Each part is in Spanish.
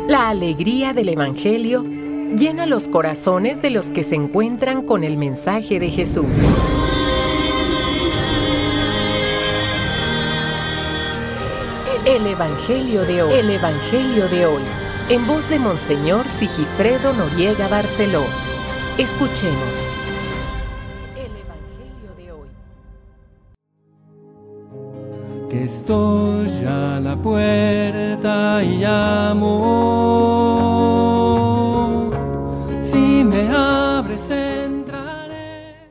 La alegría del Evangelio llena los corazones de los que se encuentran con el mensaje de Jesús. El Evangelio de hoy. El Evangelio de hoy. En voz de Monseñor Sigifredo Noriega Barceló. Escuchemos. El Evangelio de hoy. Que estoy a la puerta y llamo. Si me abres, entraré.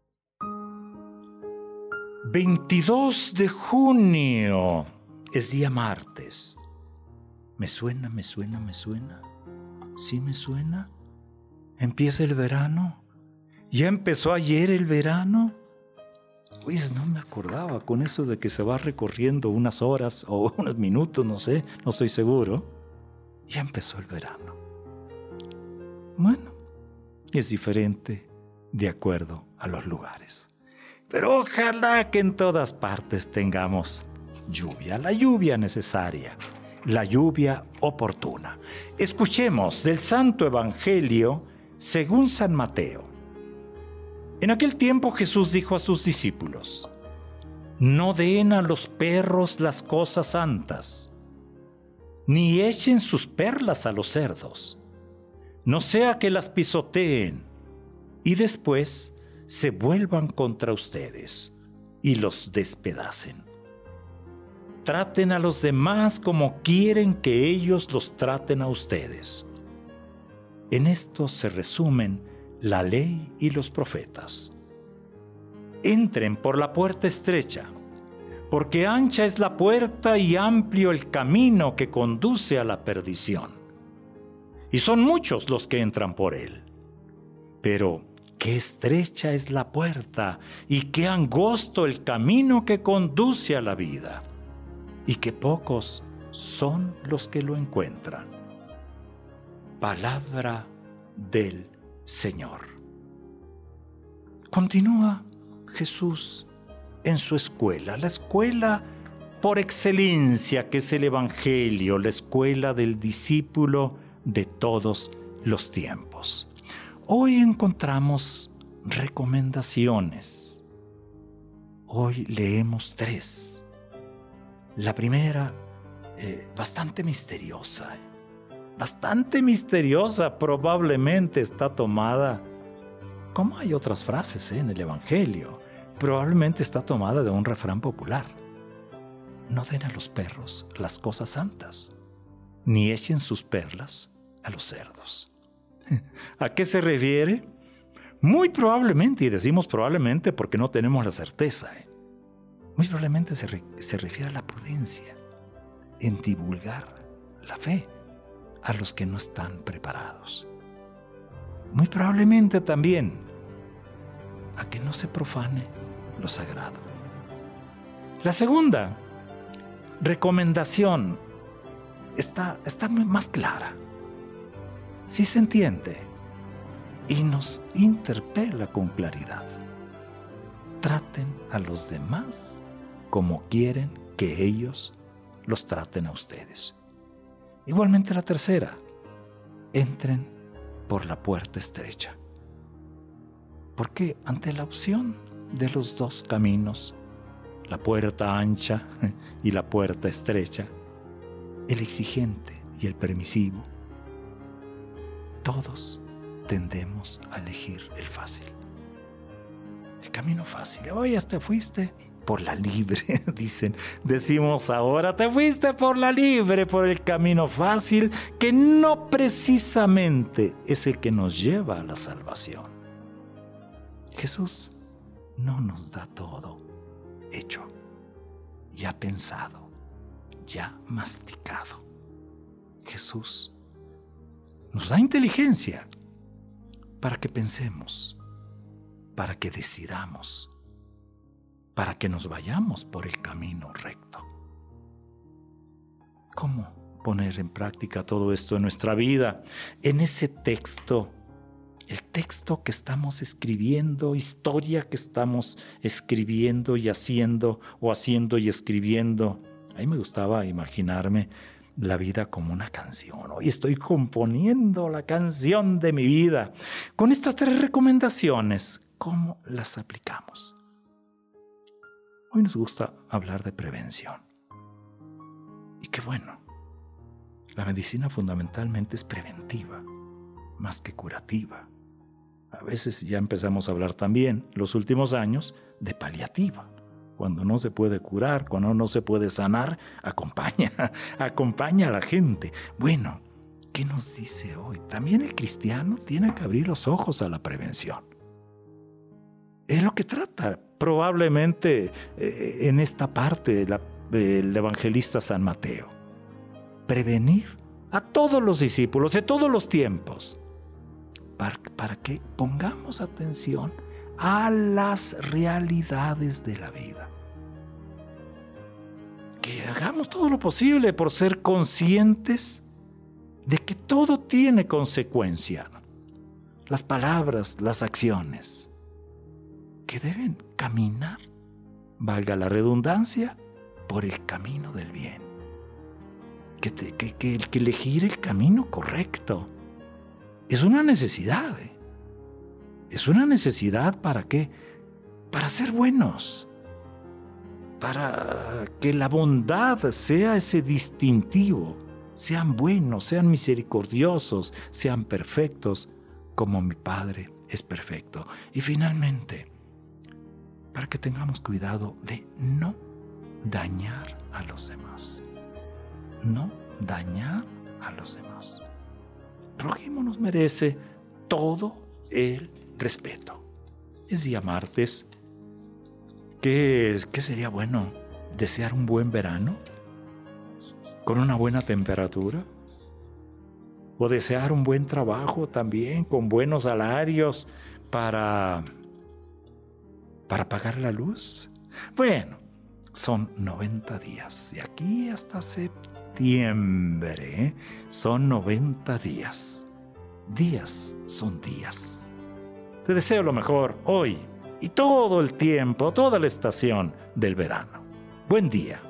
22 de junio. Es día martes. ¿Me suena? ¿Sí me suena? ¿Empieza el verano? ¿Ya empezó ayer el verano? Pues no me acordaba con eso de que se va recorriendo unas horas o unos minutos, no sé, no estoy seguro. Ya empezó el verano. Bueno, es diferente de acuerdo a los lugares. Pero ojalá que en todas partes tengamos lluvia, la lluvia necesaria, la lluvia oportuna. Escuchemos del Santo Evangelio según San Mateo. En aquel tiempo Jesús dijo a sus discípulos: no den a los perros las cosas santas, ni echen sus perlas a los cerdos, no sea que las pisoteen y después se vuelvan contra ustedes y los despedacen. Traten a los demás como quieren que ellos los traten a ustedes. En esto se resumen la ley y los profetas. Entren por la puerta estrecha, porque ancha es la puerta y amplio el camino que conduce a la perdición. Y son muchos los que entran por él. Pero qué estrecha es la puerta y qué angosto el camino que conduce a la vida. Y que pocos son los que lo encuentran. Palabra del Señor. Continúa Jesús en su escuela, la escuela por excelencia que es el Evangelio, la escuela del discípulo de todos los tiempos. Hoy encontramos recomendaciones. Hoy leemos 3. La primera, bastante misteriosa, probablemente está tomada, como hay otras frases en el Evangelio, probablemente está tomada de un refrán popular. No den a los perros las cosas santas, ni echen sus perlas a los cerdos. ¿A qué se refiere? Muy probablemente, y decimos probablemente porque no tenemos la certeza, muy probablemente se refiere a la prudencia en divulgar la fe a los que no están preparados. Muy probablemente también a que no se profane lo sagrado. La segunda recomendación está más clara. Sí se entiende y nos interpela con claridad. Traten a los demás como quieren que ellos los traten a ustedes. Igualmente la tercera, entren por la puerta estrecha. Porque ante la opción de los dos caminos, la puerta ancha y la puerta estrecha, el exigente y el permisivo, todos tendemos a elegir el fácil. El camino fácil. Oye, te fuiste por la libre, decimos ahora, te fuiste por la libre, por el camino fácil, que no precisamente es el que nos lleva a la salvación. Jesús no nos da todo hecho, ya pensado, ya masticado. Jesús nos da inteligencia para que pensemos, para que decidamos, para que nos vayamos por el camino recto. ¿Cómo poner en práctica todo esto en nuestra vida? En ese texto, el texto que estamos escribiendo, historia que estamos escribiendo y haciendo, o haciendo y escribiendo. A mí me gustaba imaginarme la vida como una canción. Hoy estoy componiendo la canción de mi vida. Con estas 3 recomendaciones, ¿cómo las aplicamos? Hoy nos gusta hablar de prevención. Y qué bueno. La medicina fundamentalmente es preventiva, más que curativa. A veces ya empezamos a hablar también, los últimos años, de paliativa. Cuando no se puede curar, cuando no se puede sanar, acompaña a la gente. Bueno, ¿qué nos dice hoy? También el cristiano tiene que abrir los ojos a la prevención. Es lo que trata probablemente en esta parte el evangelista San Mateo. Prevenir a todos los discípulos de todos los tiempos para que pongamos atención a las realidades de la vida. Que hagamos todo lo posible por ser conscientes de que todo tiene consecuencia. Las palabras, las acciones, que deben caminar, valga la redundancia, por el camino del bien. Que elegir el camino correcto es una necesidad. Es una necesidad ¿para qué? Para ser buenos. Para que la bondad sea ese distintivo. Sean buenos, sean misericordiosos, sean perfectos, como mi Padre es perfecto. Y finalmente, para que tengamos cuidado de no dañar a los demás. No dañar a los demás. El prójimo nos merece todo el respeto. Es día martes. ¿Qué sería bueno? ¿Desear un buen verano? ¿Con una buena temperatura? ¿O desear un buen trabajo también, con buenos salarios para pagar la luz? Bueno, son 90 días. De aquí hasta septiembre, son 90 días. Días son días. Te deseo lo mejor hoy y todo el tiempo, toda la estación del verano. Buen día.